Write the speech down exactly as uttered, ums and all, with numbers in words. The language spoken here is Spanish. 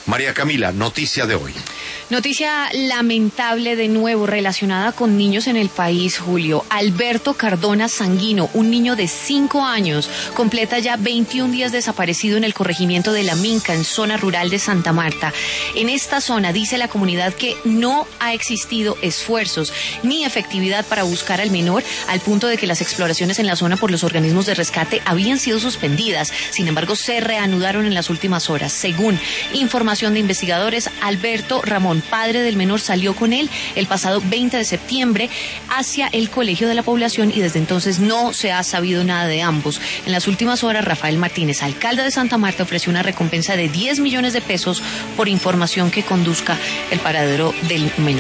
María Camila, noticia de hoy. Noticia lamentable de nuevo relacionada con niños en el país, Julio. Alberto Cardona Sanguino, un niño de cinco años, completa ya veintiún días desaparecido en el corregimiento de La Minca, en zona rural de Santa Marta. En esta zona dice la comunidad que no ha existido esfuerzos ni efectividad para buscar al menor, al punto de que las exploraciones en la zona por los organismos de rescate habían sido suspendidas. Sin embargo, se reanudaron en las últimas horas. Según información de investigadores, Alberto Ramón, padre del menor, salió con él el pasado veinte de septiembre hacia el colegio de la población y desde entonces no se ha sabido nada de ambos. En las últimas horas, Rafael Martínez, alcalde de Santa Marta, ofreció una recompensa de diez millones de pesos por información que conduzca el paradero del menor.